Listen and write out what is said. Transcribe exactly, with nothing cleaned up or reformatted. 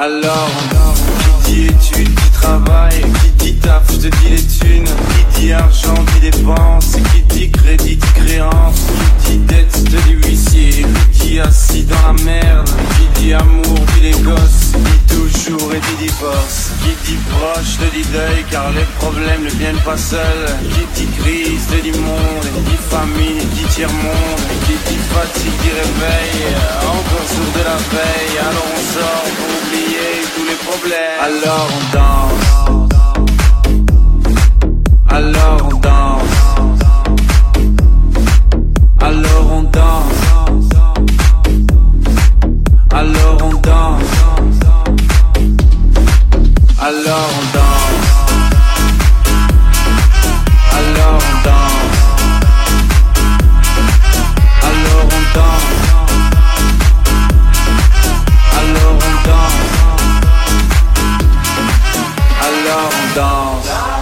Alors, qui dit études, qui travaille, qui dit taf, je te dis les thunes. Qui dit argent, dit dépense, qui dit crédit, dit créance. Qui dit dette, te dit huissier, qui dit assis dans la merde. Qui dit amour, dit les gosses, dit toujours et dit divorce. Qui dit proche, te dit deuil, car les problèmes ne viennent pas seuls. Qui dit crise, te dit monde, qui dit famine, dit tiers-monde. Qui dit fatigue, dit réveil, encore sourd de la veille. Alors on sort pour oublier tous les problèmes. Alors on danse. Alors on danse. Alors on danse. Alors on danse. Alors on danse. Alors on danse. Alors on danse. Alors on danse. Alors on danse.